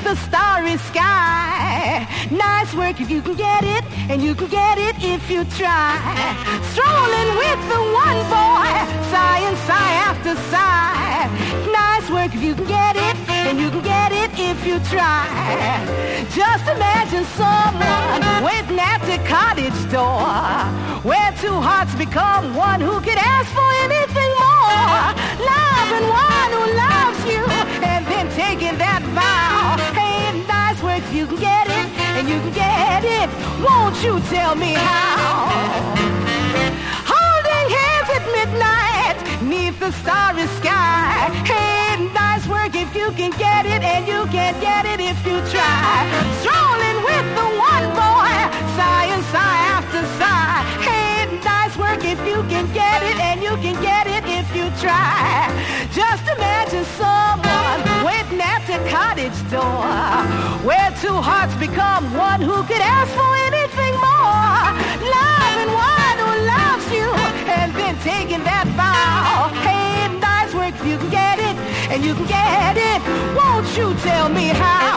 the starry sky. Nice work if you can get it, and you can get it if you try. Strolling with the one boy, sigh and sigh after sigh. Nice work if you can get it, and you can get it if you try. Just imagine someone waiting at the cottage door, where two hearts become one who could ask for anything more. Loving one who loves you, and then taking that vow. Hey, nice work if you can get it, and you can get it. Won't you tell me how? Holding hands at midnight, neath the starry sky. Hey, nice work if you can get it, and you can get it if you try. Strolling with the one boy, sigh and sigh after sigh. Hey, nice work if you can get it, and you can get it if you try. Just imagine someone waiting at the cottage door, where two hearts become one who could ask for anything more. Loving one who loves you, and then taking that vow. Hey, nice work if you can get it, and you can get it. Won't you tell me how?